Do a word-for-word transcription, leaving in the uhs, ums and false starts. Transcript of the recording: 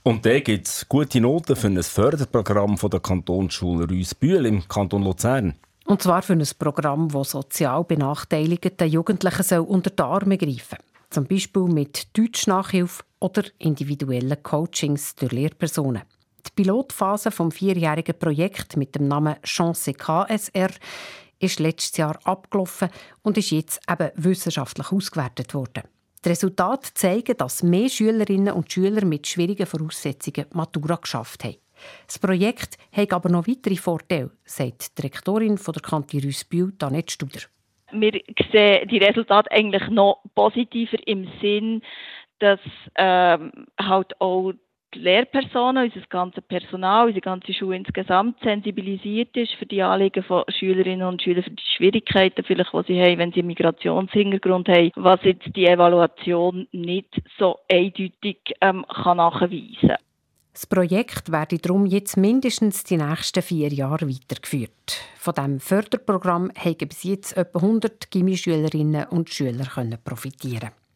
Und da gibt es gute Noten für ein Förderprogramm von der Kantonsschule Rüegsbühl im Kanton Luzern. Und zwar für ein Programm, das sozial benachteiligten Jugendlichen soll unter die Arme greifen soll. Zum Beispiel mit Deutschnachhilfe oder individuellen Coachings durch Lehrpersonen. Die Pilotphase des vierjährigen Projekts mit dem Namen Chance K S R ist letztes Jahr abgelaufen und ist jetzt eben wissenschaftlich ausgewertet worden. Die Resultate zeigen, dass mehr Schülerinnen und Schüler mit schwierigen Voraussetzungen die Matura geschafft haben. Das Projekt hat aber noch weitere Vorteile, sagt die Rektorin der Kante Rüegsbühl, Annette Studer. Wir sehen die Resultate eigentlich noch positiver im Sinn, dass ähm, halt auch die Lehrpersonen, unser ganzes Personal, unsere ganze Schule insgesamt sensibilisiert ist für die Anliegen von Schülerinnen und Schülern, für die Schwierigkeiten, vielleicht, die sie haben, wenn sie einen Migrationshintergrund haben, was jetzt die Evaluation nicht so eindeutig ähm, kann nachweisen kann. Das Projekt werde darum jetzt mindestens die nächsten vier Jahre weitergeführt. Von diesem Förderprogramm haben bis jetzt etwa hundert Gymnasialschülerinnen und Schüler profitieren können.